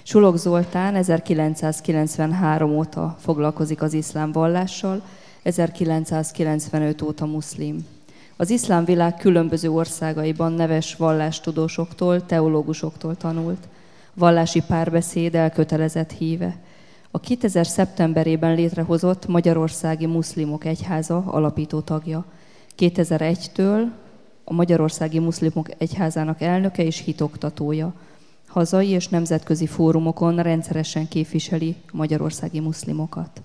Sulog Zoltán 1993 óta foglalkozik az iszlám vallással, 1995 óta muszlim. Az iszlám világ különböző országaiban neves vallástudósoktól, teológusoktól tanult. Vallási párbeszéd elkötelezett híve. A 2000 szeptemberében létrehozott Magyarországi Muszlimok Egyháza alapító tagja. 2001-től a Magyarországi Muszlimok Egyházának elnöke és hitoktatója. Hazai és nemzetközi fórumokon rendszeresen képviseli a magyarországi muszlimokat.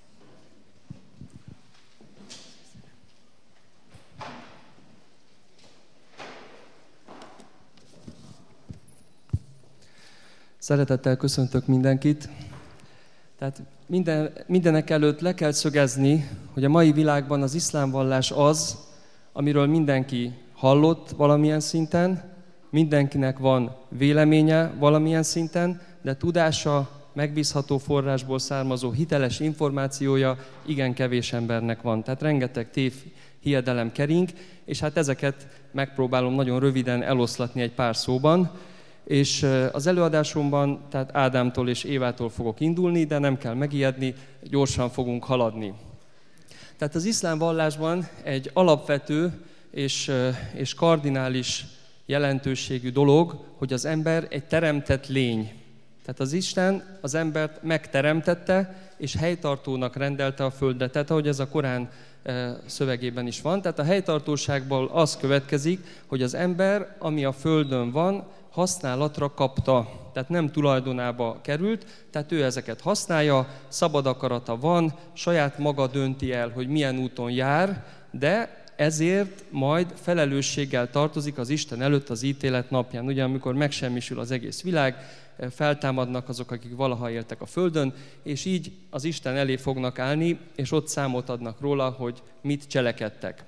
Szeretettel köszöntök mindenkit. Tehát mindenek előtt le kell szögezni, hogy a mai világban az iszlám vallás az, amiről mindenki hallott valamilyen szinten, mindenkinek van véleménye valamilyen szinten, de tudása, megbízható forrásból származó hiteles információja igen kevés embernek van. Tehát rengeteg tévhiedelem kering, és hát ezeket megpróbálom nagyon röviden eloszlatni egy pár szóban. És az előadásomban tehát Ádámtól és Évától fogok indulni, de nem kell megijedni, gyorsan fogunk haladni. Tehát az iszlám vallásban egy alapvető és kardinális jelentőségű dolog, hogy az ember egy teremtett lény. Tehát az Isten az embert megteremtette, és helytartónak rendelte a földet. Tehát ahogy ez a Korán szövegében is van. Tehát a helytartóságból az következik, hogy az ember, ami a földön van, használatra kapta, tehát nem tulajdonába került, tehát ő ezeket használja, szabad akarata van, saját maga dönti el, hogy milyen úton jár, de ezért majd felelősséggel tartozik az Isten előtt az ítélet napján. Ugye, amikor megsemmisül az egész világ, feltámadnak azok, akik valaha éltek a földön, és így az Isten elé fognak állni, és ott számot adnak róla, hogy mit cselekedtek.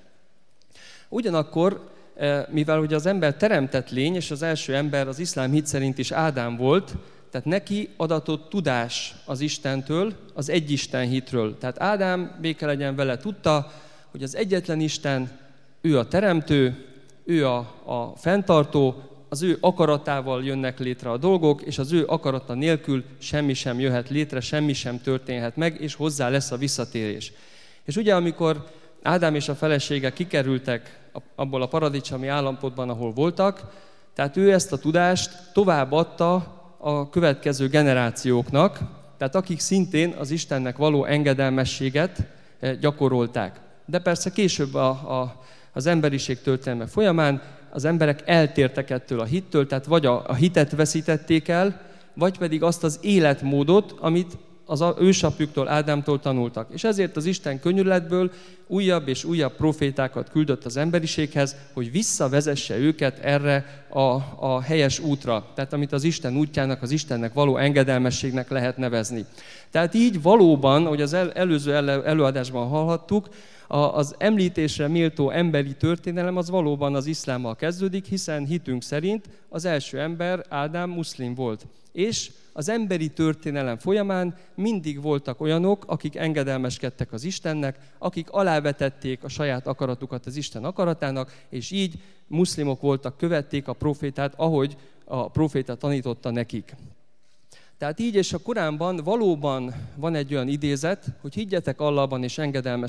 Ugyanakkor, mivel ugye az ember teremtett lény, és az első ember az iszlám hit szerint is Ádám volt, tehát neki adatott tudás az Istentől, az egyisten hitről. Tehát Ádám, béke legyen vele, tudta, hogy az egyetlen Isten, ő a teremtő, ő a fenntartó, az ő akaratával jönnek létre a dolgok, és az ő akarata nélkül semmi sem jöhet létre, semmi sem történhet meg, és hozzá lesz a visszatérés. És ugye, amikor Ádám és a felesége kikerültek abból a paradicsomi állapotban, ahol voltak, tehát ő ezt a tudást továbbadta a következő generációknak, tehát akik szintén az Istennek való engedelmességet gyakorolták. De persze később az emberiség történelme folyamán az emberek eltértek ettől a hittől, tehát vagy a hitet veszítették el, vagy pedig azt az életmódot, amit az ősapjuktól, Ádámtól tanultak. És ezért az Isten könyörületből újabb és újabb profétákat küldött az emberiséghez, hogy visszavezesse őket erre a helyes útra. Tehát amit az Isten útjának, az Istennek való engedelmességnek lehet nevezni. Tehát így valóban, ahogy az előző előadásban hallhattuk, az említésre méltó emberi történelem az valóban az iszlámmal kezdődik, hiszen hitünk szerint az első ember, Ádám, muszlim volt. És az emberi történelem folyamán mindig voltak olyanok, akik engedelmeskedtek az Istennek, akik alávetették a saját akaratukat az Isten akaratának, és így muszlimok voltak, követték a profétát, ahogy a proféta tanította nekik. Tehát így és a Koránban valóban van egy olyan idézet, hogy higgyetek Allahban és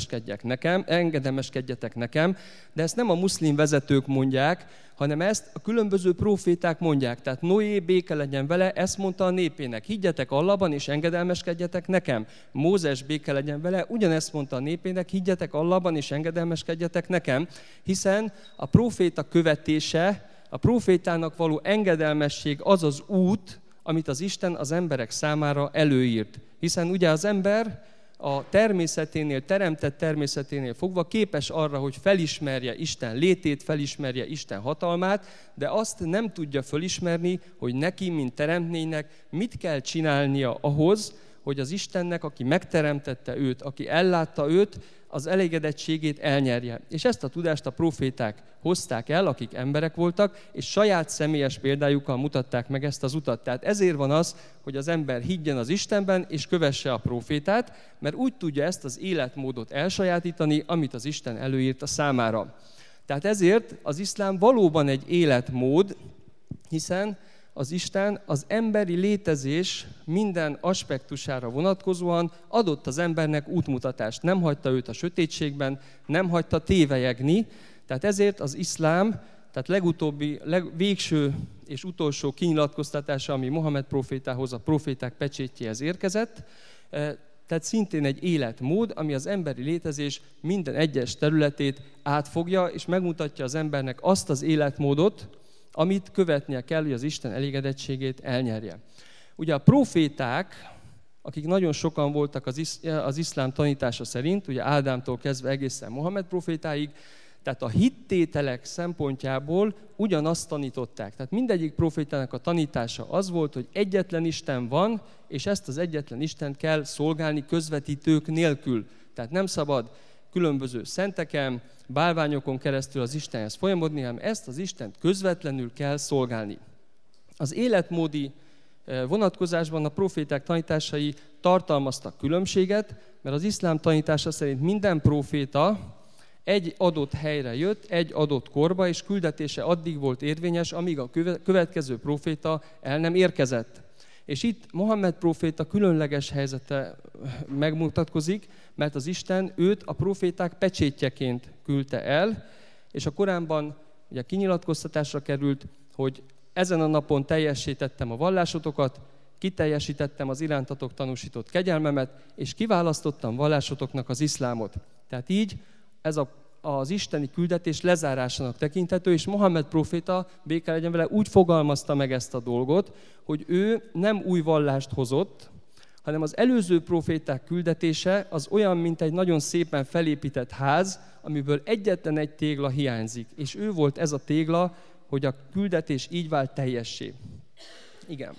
engedelmeskedjetek nekem, de ezt nem a muszlim vezetők mondják, hanem ezt a különböző proféták mondják. Tehát Noé, béke legyen vele, ezt mondta a népének, higgyetek Allahban és engedelmeskedjetek nekem. Mózes, béke legyen vele, ugyanezt mondta a népének, higgyetek Allahban és engedelmeskedjetek nekem, hiszen a proféta követése, a profétának való engedelmesség az az út, amit az Isten az emberek számára előírt. Hiszen ugye az ember a természeténél, teremtett természeténél fogva képes arra, hogy felismerje Isten létét, felismerje Isten hatalmát, de azt nem tudja felismerni, hogy neki, mint teremtménynek, mit kell csinálnia ahhoz, hogy az Istennek, aki megteremtette őt, aki ellátta őt, az elégedettségét elnyerje. És ezt a tudást a proféták hozták el, akik emberek voltak, és saját személyes példájukkal mutatták meg ezt az utat. Tehát ezért van az, hogy az ember higgyen az Istenben, és kövesse a profétát, mert úgy tudja ezt az életmódot elsajátítani, amit az Isten előírt a számára. Tehát ezért az iszlám valóban egy életmód, hiszen az Isten az emberi létezés minden aspektusára vonatkozóan adott az embernek útmutatást. Nem hagyta őt a sötétségben, nem hagyta tévelyegni. Tehát ezért az iszlám, tehát végső és utolsó kinyilatkoztatása, ami Mohamed prófétához, a próféták pecsétjéhez érkezett, tehát szintén egy életmód, ami az emberi létezés minden egyes területét átfogja, és megmutatja az embernek azt az életmódot, amit követnie kell, hogy az Isten elégedettségét elnyerje. Ugye a próféták, akik nagyon sokan voltak az iszlám tanítása szerint, ugye Ádámtól kezdve egészen Mohamed prófétáig, tehát a hittételek szempontjából ugyanazt tanították. Tehát mindegyik prófétának a tanítása az volt, hogy egyetlen Isten van, és ezt az egyetlen Istent kell szolgálni közvetítők nélkül. Tehát nem szabad különböző szenteken, bálványokon keresztül az Istenhez folyamodni, hanem ezt az Istent közvetlenül kell szolgálni. Az életmódi vonatkozásban a próféták tanításai tartalmaztak különbséget, mert az iszlám tanítása szerint minden próféta egy adott helyre jött, egy adott korba, és küldetése addig volt érvényes, amíg a következő próféta el nem érkezett. És itt Mohamed próféta különleges helyzete megmutatkozik, mert az Isten őt a próféták pecsétjeként küldte el, és a Koránban ugye kinyilatkoztatásra került, hogy ezen a napon teljesítettem a vallásotokat, kiteljesítettem az irántatok tanúsított kegyelmemet, és kiválasztottam vallásotoknak az iszlámot. Tehát így ez az isteni küldetés lezárásának tekinthető, és Mohamed próféta, béke legyen vele, úgy fogalmazta meg ezt a dolgot, hogy ő nem új vallást hozott, hanem az előző próféták küldetése az olyan, mint egy nagyon szépen felépített ház, amiből egyetlen egy tégla hiányzik. És ő volt ez a tégla, hogy a küldetés így vált teljessé. Igen.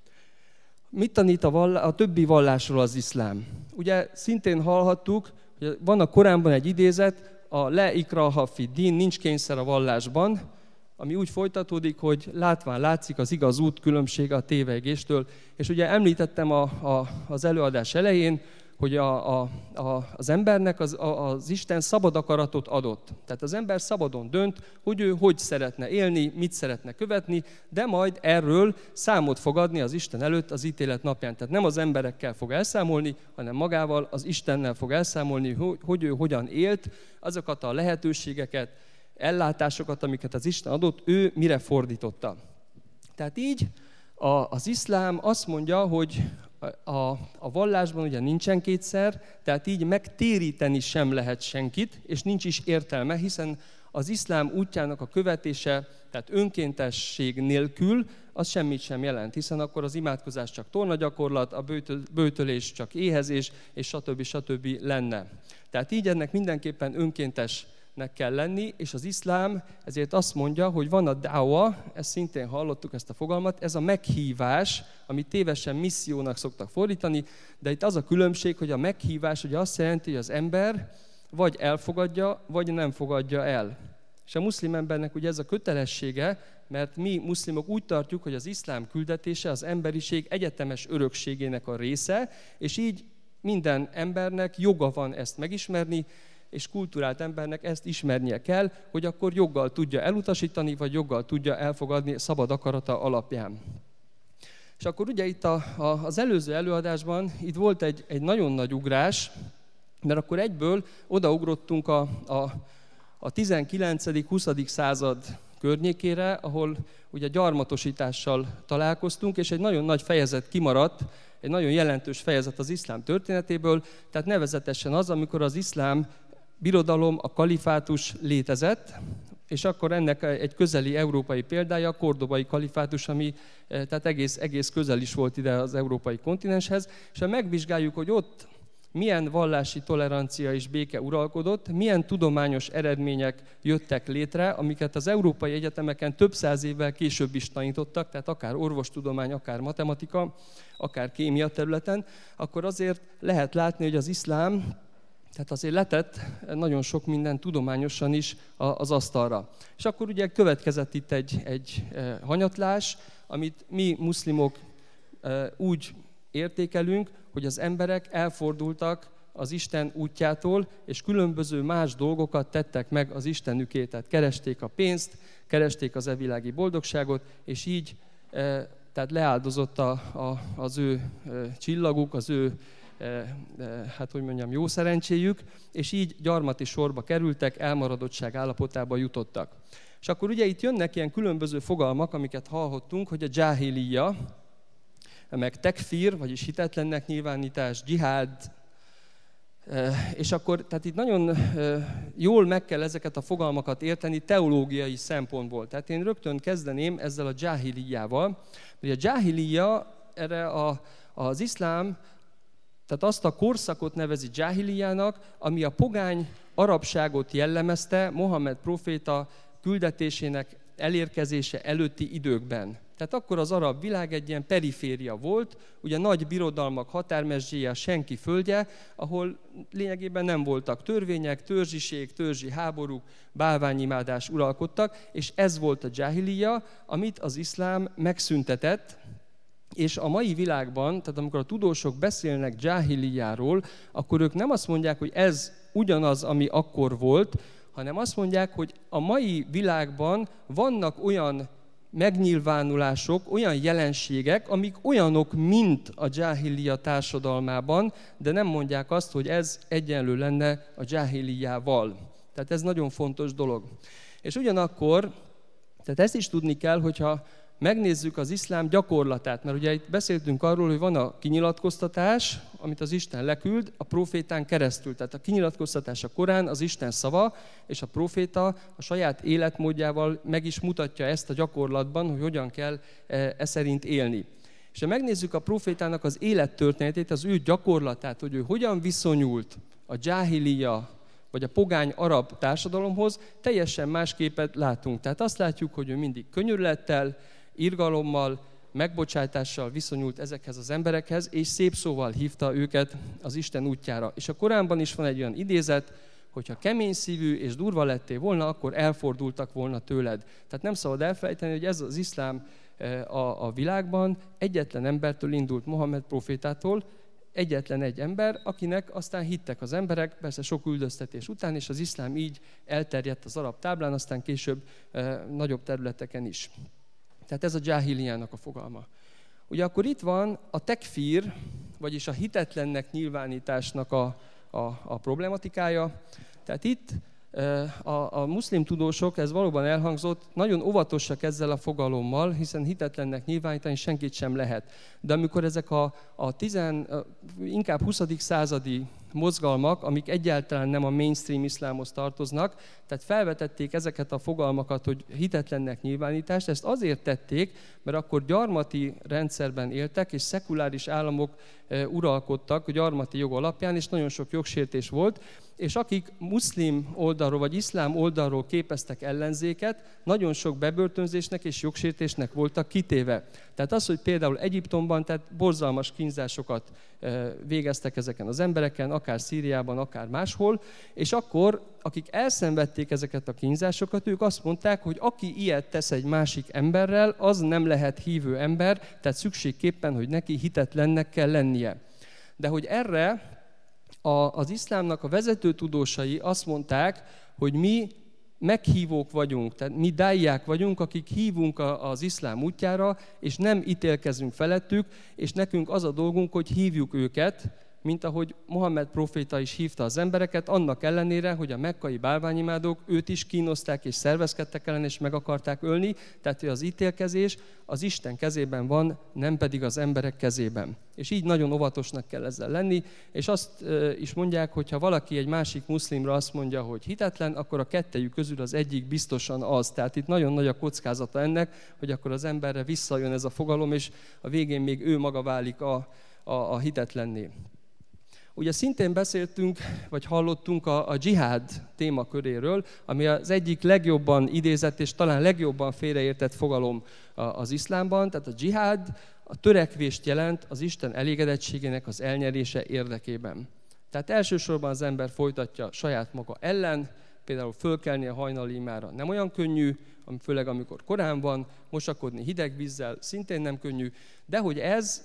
Mit tanít a többi vallásról az iszlám? Ugye szintén hallhattuk, hogy van a Koránban egy idézet, a le ikraha fid din, nincs kényszer a vallásban, ami úgy folytatódik, hogy látván látszik az igaz út különbsége a tévegéstől. És ugye említettem az előadás elején, hogy az embernek az Isten szabad akaratot adott. Tehát az ember szabadon dönt, hogy ő hogy szeretne élni, mit szeretne követni, de majd erről számot fog adni az Isten előtt az ítélet napján. Tehát nem az emberekkel fog elszámolni, hanem magával, az Istennel fog elszámolni, hogy ő hogyan élt, azokat a lehetőségeket, ellátásokat, amiket az Isten adott, ő mire fordította. Tehát így az iszlám azt mondja, hogy a vallásban ugye nincsen kétszer, tehát így megtéríteni sem lehet senkit, és nincs is értelme, hiszen az iszlám útjának a követése, tehát önkéntesség nélkül, az semmit sem jelent, hiszen akkor az imádkozás csak tornagyakorlat, a böjtölés csak éhezés, és stb. Lenne. Tehát így ennek mindenképpen önkéntesnek kell lenni, és az iszlám ezért azt mondja, hogy van a dáwa, ezt szintén hallottuk ezt a fogalmat, ez a meghívás, amit tévesen missziónak szoktak fordítani, de itt az a különbség, hogy a meghívás ugye azt jelenti, hogy az ember vagy elfogadja, vagy nem fogadja el. És a muszlim embernek ugye ez a kötelessége, mert mi muszlimok úgy tartjuk, hogy az iszlám küldetése az emberiség egyetemes örökségének a része, és így minden embernek joga van ezt megismerni, és kulturált embernek ezt ismernie kell, hogy akkor joggal tudja elutasítani, vagy joggal tudja elfogadni szabad akarata alapján. És akkor ugye itt az előző előadásban itt volt egy nagyon nagy ugrás, mert akkor egyből odaugrottunk a 19.-20. század környékére, ahol ugye gyarmatosítással találkoztunk, és egy nagyon nagy fejezet kimaradt, egy nagyon jelentős fejezet az iszlám történetéből, tehát nevezetesen az, amikor az iszlám birodalom, a kalifátus létezett, és akkor ennek egy közeli európai példája a kordobai kalifátus, ami tehát egész közel is volt ide az európai kontinenshez, és ha megvizsgáljuk, hogy ott milyen vallási tolerancia és béke uralkodott, milyen tudományos eredmények jöttek létre, amiket az európai egyetemeken több száz évvel később is tanítottak, tehát akár orvostudomány, akár matematika, akár kémia területen, akkor azért lehet látni, hogy az iszlám tehát azért letett nagyon sok minden tudományosan is az asztalra. És akkor ugye következett itt egy hanyatlás, amit mi muszlimok úgy értékelünk, hogy az emberek elfordultak az Isten útjától, és különböző más dolgokat tettek meg az Istenüké. Tehát keresték a pénzt, keresték az evilági boldogságot, és így tehát leáldozott az ő csillaguk, az ő jó szerencséjük, és így gyarmati sorba kerültek, elmaradottság állapotába jutottak. És akkor ugye itt jönnek ilyen különböző fogalmak, amiket hallhattunk, hogy a dzsáhilija, meg tekfir, vagyis hitetlennek nyilvánítás, dzsihád, és akkor tehát itt nagyon jól meg kell ezeket a fogalmakat érteni teológiai szempontból. Tehát én rögtön kezdeném ezzel a dzsáhilijával, mert a dzsáhilija erre az iszlám, tehát azt a korszakot nevezi dzsáhilijának, ami a pogány arabságot jellemezte Mohamed próféta küldetésének elérkezése előtti időkben. Tehát akkor az arab világ egy ilyen periféria volt, ugye nagy birodalmak határmezséje, a senki földje, ahol lényegében nem voltak törvények, törzsiség, törzsi háborúk, bálványimádás uralkodtak, és ez volt a dzsáhilija, amit az iszlám megszüntetett, és a mai világban, tehát amikor a tudósok beszélnek dzsáhilijáról, akkor ők nem azt mondják, hogy ez ugyanaz, ami akkor volt, hanem azt mondják, hogy a mai világban vannak olyan megnyilvánulások, olyan jelenségek, amik olyanok, mint a dzsáhilija társadalmában, de nem mondják azt, hogy ez egyenlő lenne a dzsáhilijával. Tehát ez nagyon fontos dolog. És ugyanakkor, tehát ezt is tudni kell, hogyha megnézzük az iszlám gyakorlatát, mert ugye itt beszéltünk arról, hogy van a kinyilatkoztatás, amit az Isten leküld a prófétán keresztül. Tehát a kinyilatkoztatás a Korán, az Isten szava, és a próféta a saját életmódjával meg is mutatja ezt a gyakorlatban, hogy hogyan kell szerint élni. És ha megnézzük a prófétának az élettörténetét, az ő gyakorlatát, hogy ő hogyan viszonyult a dzsáhilija, vagy a pogány arab társadalomhoz, teljesen más képet látunk. Tehát azt látjuk, hogy ő mindig könyörülettel, irgalommal, megbocsátással viszonyult ezekhez az emberekhez, és szép szóval hívta őket az Isten útjára. És a Koránban is van egy olyan idézet, hogyha kemény szívű és durva lettél volna, akkor elfordultak volna tőled. Tehát nem szabad elfelejteni, hogy ez az iszlám a világban egyetlen embertől indult, Mohamed prófétától, egyetlen egy ember, akinek aztán hittek az emberek, persze sok üldöztetés után, és az iszlám így elterjedt az arab táblán, aztán később nagyobb területeken is. Tehát ez a dzsáhilijának a fogalma. Ugye akkor itt van a tekfír, vagyis a hitetlennek nyilvánításnak a problematikája. Tehát itt a muszlim tudósok, ez valóban elhangzott, nagyon óvatosak ezzel a fogalommal, hiszen hitetlennek nyilvánítani senkit sem lehet. De amikor ezek inkább 20. századi mozgalmak, amik egyáltalán nem a mainstream iszlámhoz tartoznak, tehát felvetették ezeket a fogalmakat, hogy hitetlennek nyilvánítást, ezt azért tették, mert akkor gyarmati rendszerben éltek, és szekuláris államok uralkodtak gyarmati jog alapján, és nagyon sok jogsértés volt, és akik muszlim oldalról vagy iszlám oldalról képeztek ellenzéket, nagyon sok bebörtönzésnek és jogsértésnek voltak kitéve. Tehát az, hogy például Egyiptomban tehát borzalmas kínzásokat végeztek ezeken az embereken, akár Szíriában, akár máshol, és akkor, akik elszenvedték ezeket a kínzásokat, ők azt mondták, hogy aki ilyet tesz egy másik emberrel, az nem lehet hívő ember, tehát szükségképpen, hogy neki hitetlennek kell lennie. De hogy erre az iszlámnak a vezető tudósai azt mondták, hogy mi meghívók vagyunk, tehát mi dáiják vagyunk, akik hívunk az iszlám útjára, és nem ítélkezünk felettük, és nekünk az a dolgunk, hogy hívjuk őket, mint ahogy Mohamed próféta is hívta az embereket, annak ellenére, hogy a mekkai bálványimádók őt is kínozták és szervezkedtek ellen, és meg akarták ölni, tehát hogy az ítélkezés az Isten kezében van, nem pedig az emberek kezében. És így nagyon óvatosnak kell ezzel lenni, és azt is mondják, hogy ha valaki egy másik muszlimra azt mondja, hogy hitetlen, akkor a kettejük közül az egyik biztosan az. Tehát itt nagyon nagy a kockázata ennek, hogy akkor az emberre visszajön ez a fogalom, és a végén még ő maga válik a hitetlenné. Ugye szintén beszéltünk, vagy hallottunk a dzsihád témaköréről, ami az egyik legjobban idézett és talán legjobban félreértett fogalom az iszlámban. Tehát a dzsihád a törekvést jelent az Isten elégedettségének az elnyerése érdekében. Tehát elsősorban az ember folytatja saját maga ellen, például fölkelni a hajnali imára nem olyan könnyű, főleg amikor korán van, mosakodni hideg vízzel szintén nem könnyű, de hogy ez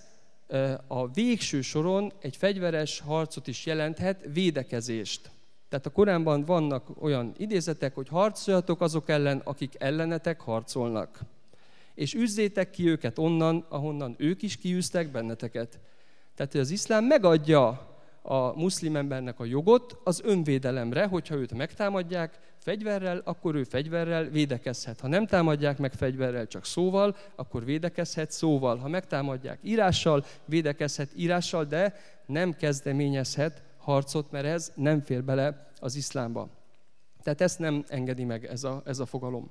a végső soron egy fegyveres harcot is jelenthet, védekezést. Tehát a Koránban vannak olyan idézetek, hogy harcoljatok azok ellen, akik ellenetek harcolnak. és üzzétek ki őket onnan, ahonnan ők is kiűztek benneteket. Tehát, hogy az iszlám megadja a muszlim embernek a jogot az önvédelemre, hogyha őt megtámadják fegyverrel, akkor ő fegyverrel védekezhet. Ha nem támadják meg fegyverrel, csak szóval, akkor védekezhet szóval. Ha megtámadják írással, védekezhet írással, de nem kezdeményezhet harcot, mert ez nem fér bele az iszlámba. Tehát ezt nem engedi meg ez a fogalom.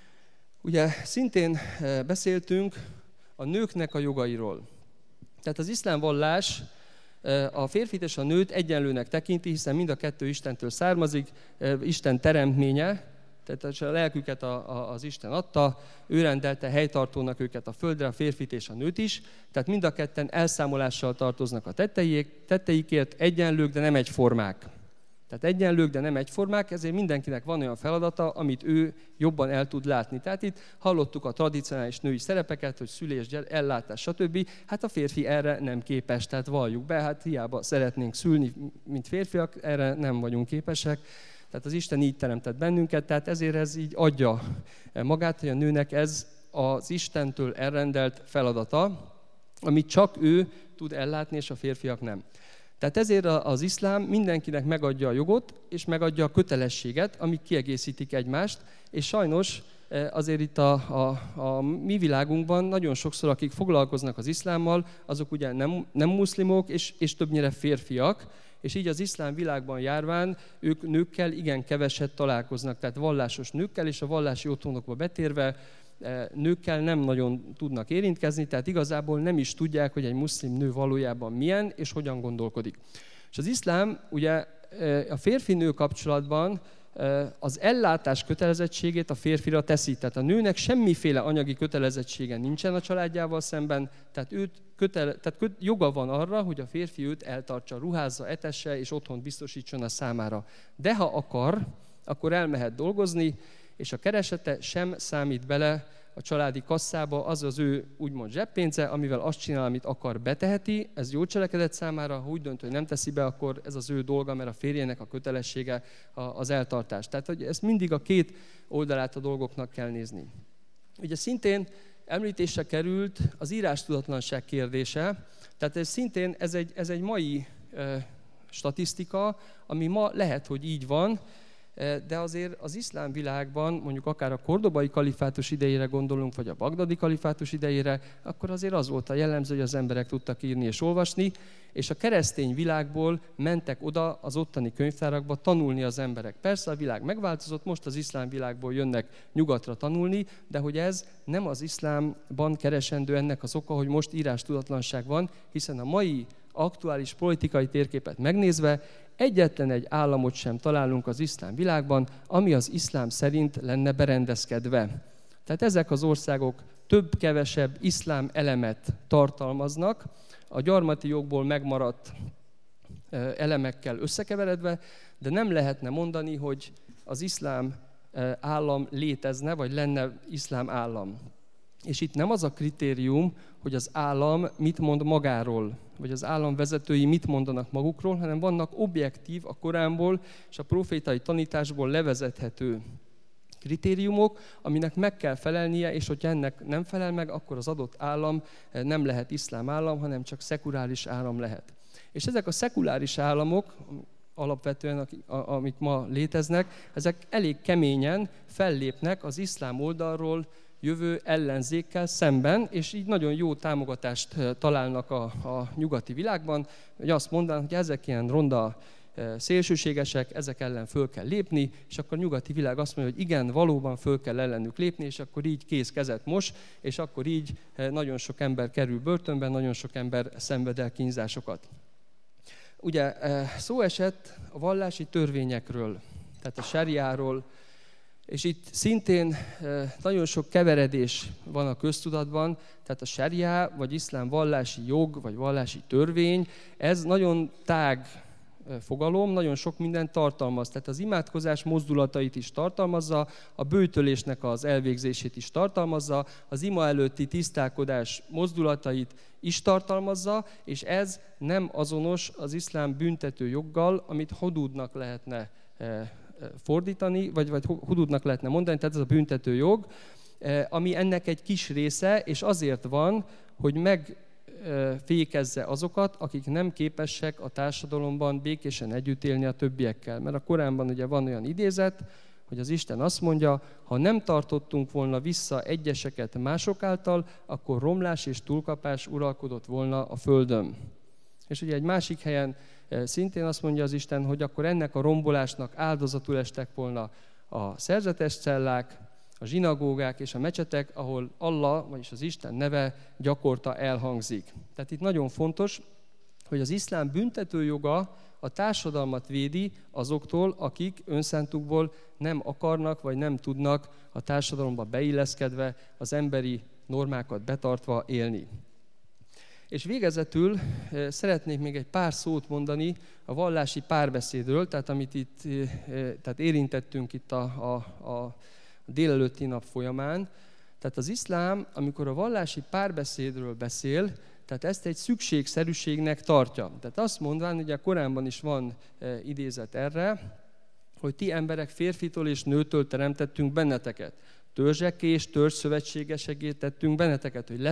Ugye szintén beszéltünk a nőknek a jogairól. Tehát az iszlám vallás a férfit és a nőt egyenlőnek tekinti, hiszen mind a kettő Istentől származik, Isten teremtménye, tehát a lelküket az Isten adta, ő rendelte helytartónak őket a földre, a férfit és a nőt is, tehát mind a ketten elszámolással tartoznak a tetteikért, egyenlők, de nem egyformák. Tehát egyenlők, de nem egyformák, ezért mindenkinek van olyan feladata, amit ő jobban el tud látni. Tehát itt hallottuk a tradicionális női szerepeket, hogy szülés, ellátás, stb. Hát a férfi erre nem képes, tehát valljuk be, hát hiába szeretnénk szülni, mint férfiak, erre nem vagyunk képesek. Tehát az Isten így teremtett bennünket, tehát ezért ez így adja magát, hogy a nőnek ez az Istentől elrendelt feladata, amit csak ő tud ellátni, és a férfiak nem. Tehát ezért az iszlám mindenkinek megadja a jogot, és megadja a kötelességet, amik kiegészítik egymást, és sajnos azért itt a mi világunkban nagyon sokszor, akik foglalkoznak az iszlámmal, azok ugye nem muszlimok, és többnyire férfiak, és így az iszlám világban járván ők nőkkel igen keveset találkoznak, tehát vallásos nőkkel, és a vallási otthonokba betérve nőkkel nem nagyon tudnak érintkezni, tehát igazából nem is tudják, hogy egy muszlim nő valójában milyen és hogyan gondolkodik. És az iszlám ugye a férfi-nő kapcsolatban az ellátás kötelezettségét a férfira teszi. Tehát a nőnek semmiféle anyagi kötelezettsége nincsen a családjával szemben, tehát joga van arra, hogy a férfi őt eltartsa, ruházza, etesse és otthont biztosítson a számára. De ha akar, akkor elmehet dolgozni, és a keresete sem számít bele a családi kasszába, az ő úgymond zseppénze, amivel azt csinál, amit akar, beteheti, ez jó cselekedet számára, ha úgy dönt, hogy nem teszi be, akkor ez az ő dolga, mert a férjének a kötelessége az eltartás. Tehát, hogy ezt mindig a két oldalát a dolgoknak kell nézni. Ugye szintén említésre került az írástudatlanság kérdése, tehát ez egy mai statisztika, ami ma lehet, hogy így van, de azért az iszlám világban, mondjuk akár a kordobai kalifátus idejére gondolunk, vagy a bagdadi kalifátus idejére, akkor azért az volt a jellemző, hogy az emberek tudtak írni és olvasni, és a keresztény világból mentek oda az ottani könyvtárakba tanulni az emberek. Persze a világ megváltozott, most az iszlám világból jönnek nyugatra tanulni, de hogy ez nem az iszlámban keresendő ennek az oka, hogy most írástudatlanság van, hiszen a mai aktuális politikai térképet megnézve egyetlen egy államot sem találunk az iszlám világban, ami az iszlám szerint lenne berendezkedve. Tehát ezek az országok több-kevesebb iszlám elemet tartalmaznak, a gyarmati jogból megmaradt elemekkel összekeveredve, de nem lehetne mondani, hogy az iszlám állam létezne, vagy lenne iszlám állam. És itt nem az a kritérium, hogy az állam mit mond magáról, vagy az állam vezetői mit mondanak magukról, hanem vannak objektív, a Koránból és a profétai tanításból levezethető kritériumok, aminek meg kell felelnie, és hogyha ennek nem felel meg, akkor az adott állam nem lehet iszlám állam, hanem csak szekuláris állam lehet. És ezek a szekuláris államok, alapvetően, amik ma léteznek, ezek elég keményen fellépnek az iszlám oldalról jövő ellenzékkel szemben, és így nagyon jó támogatást találnak a nyugati világban, hogy azt mondanak, hogy ezek ilyen ronda szélsőségesek, ezek ellen föl kell lépni, és akkor a nyugati világ azt mondja, hogy igen, valóban föl kell ellenük lépni, és akkor így kéz kezet mos, és akkor így nagyon sok ember kerül börtönben, nagyon sok ember szenved el kínzásokat. Ugye szó esett a vallási törvényekről, tehát a sáriáról, és itt szintén nagyon sok keveredés van a köztudatban, tehát a sáriá, vagy iszlám vallási jog, vagy vallási törvény, ez nagyon tág fogalom, nagyon sok mindent tartalmaz. Tehát az imádkozás mozdulatait is tartalmazza, a böjtölésnek az elvégzését is tartalmazza, az ima előtti tisztálkodás mozdulatait is tartalmazza, és ez nem azonos az iszlám büntető joggal, amit hududnak lehetne fordítani, vagy hududnak lehetne mondani, tehát ez a büntető jog. ami ennek egy kis része, és azért van, hogy megfékezze azokat, akik nem képesek a társadalomban békésen együtt élni a többiekkel. Mert a Koránban ugye van olyan idézet, hogy az Isten azt mondja, ha nem tartottunk volna vissza egyeseket mások által, akkor romlás és túlkapás uralkodott volna a földön. És ugye egy másik helyen szintén azt mondja az Isten, hogy akkor ennek a rombolásnak áldozatul estek volna a szerzetes cellák, a zsinagógák és a mecsetek, ahol Allah, vagyis az Isten neve gyakorta elhangzik. Tehát itt nagyon fontos, hogy az iszlám büntetőjoga a társadalmat védi azoktól, akik önszántukból nem akarnak, vagy nem tudnak a társadalomba beilleszkedve, az emberi normákat betartva élni. És végezetül szeretnék még egy pár szót mondani a vallási párbeszédről, tehát amit itt érintettünk itt a délelőtti nap folyamán. Tehát az iszlám, amikor a vallási párbeszédről beszél, tehát ezt egy szükségszerűségnek tartja. Tehát azt mondván, ugye a Koránban is van idézet erre, hogy ti emberek férfitől és nőtől teremtettünk benneteket. Törzsekké és törzsszövetségesekké tettünk benneteket, hogy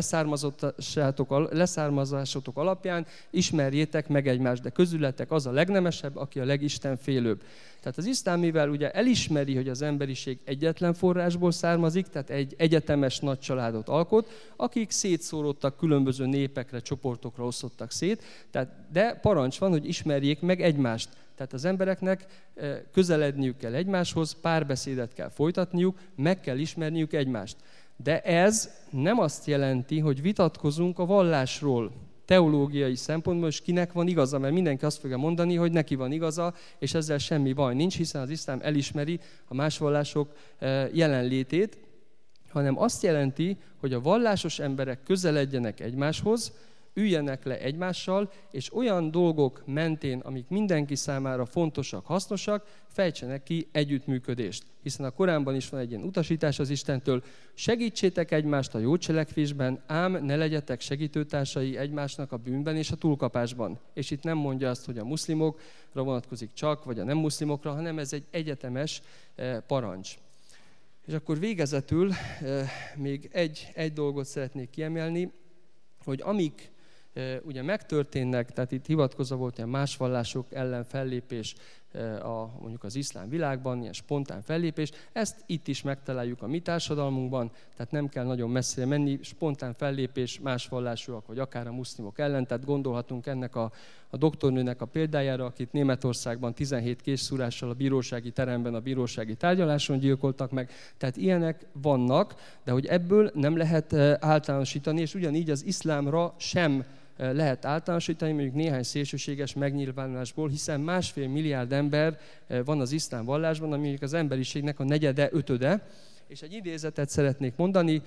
leszármazásotok alapján ismerjétek meg egymást, de közületek az a legnemesebb, aki a legistenfélőbb. Tehát az iszlám, mivel ugye elismeri, hogy az emberiség egyetlen forrásból származik, tehát egy egyetemes nagy családot alkot, akik szétszóródtak, különböző népekre, csoportokra osztottak szét, de parancs van, hogy ismerjék meg egymást. Tehát az embereknek közeledniük kell egymáshoz, párbeszédet kell folytatniuk, meg kell ismerniük egymást. De ez nem azt jelenti, hogy vitatkozunk a vallásról teológiai szempontból, és kinek van igaza, mert mindenki azt fogja mondani, hogy neki van igaza, és ezzel semmi baj nincs, hiszen az iszlám elismeri a más vallások jelenlétét, hanem azt jelenti, hogy a vallásos emberek közeledjenek egymáshoz, üljenek le egymással, és olyan dolgok mentén, amik mindenki számára fontosak, hasznosak, fejtsenek ki együttműködést. Hiszen a Koránban is van egy ilyen utasítás az Istentől, segítsétek egymást a jó cselekvésben, ám ne legyetek segítőtársai egymásnak a bűnben és a túlkapásban. És itt nem mondja azt, hogy a muszlimokra vonatkozik csak, vagy a nem muszlimokra, hanem ez egy egyetemes parancs. És akkor végezetül még egy dolgot szeretnék kiemelni, hogy amik ugye megtörténnek, tehát itt hivatkozva volt ilyen más vallások ellen fellépés mondjuk az iszlám világban, ilyen spontán fellépés, ezt itt is megtaláljuk a mi társadalmunkban, tehát nem kell nagyon messzire menni, spontán fellépés más vallásúak, vagy akár a muszlimok ellen, tehát gondolhatunk ennek a doktornőnek a példájára, akit Németországban 17 készszúrással a bírósági teremben, a bírósági tárgyaláson gyilkoltak meg, tehát ilyenek vannak, de hogy ebből nem lehet általánosítani, és ugyanígy az iszlámra sem lehet általánosítani, mondjuk néhány szélsőséges megnyilvánulásból, hiszen 1,5 milliárd ember van az iszlám vallásban, ami mondjuk az emberiségnek a negyede, ötöde. És egy idézetet szeretnék mondani,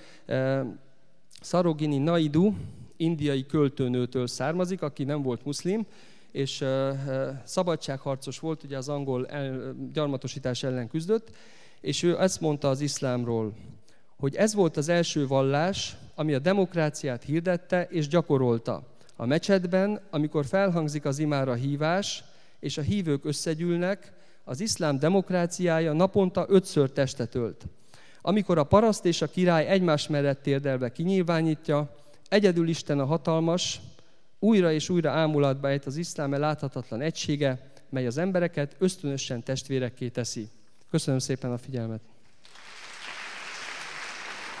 Sarojini Naidu, indiai költőnőtől származik, aki nem volt muszlim, és szabadságharcos volt, ugye az angol gyarmatosítás ellen küzdött, és ő ezt mondta az iszlámról, hogy ez volt az első vallás, ami a demokráciát hirdette és gyakorolta. A mecsetben, amikor felhangzik az imára hívás, és a hívők összegyűlnek, az iszlám demokráciája naponta 5-ször testet ölt. Amikor a paraszt és a király egymás mellett térdelve kinyilvánítja, egyedül Isten a hatalmas, újra és újra ámulatba ejt az iszlám láthatatlan egysége, mely az embereket ösztönösen testvérekké teszi. Köszönöm szépen a figyelmet!